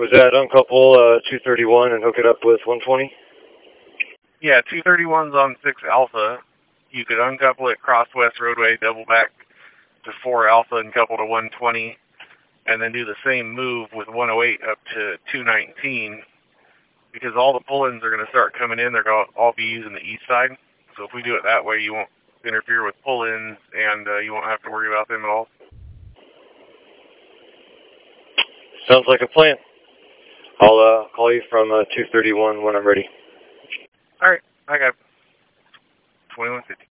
Was that uncouple 231 and hook it up with 120? Yeah, 231's on 6 Alpha. You could uncouple it cross West Roadway, double back to 4 Alpha and couple to 120, and then do the same move with 108 up to 219, because all the pull-ins are going to start coming in. They're going to all be using the east side. So if we do it that way, you won't interfere with pull-ins, and you won't have to worry about them at all. Sounds like a plan. I'll call you from 231 when I'm ready. All right, I got 2150.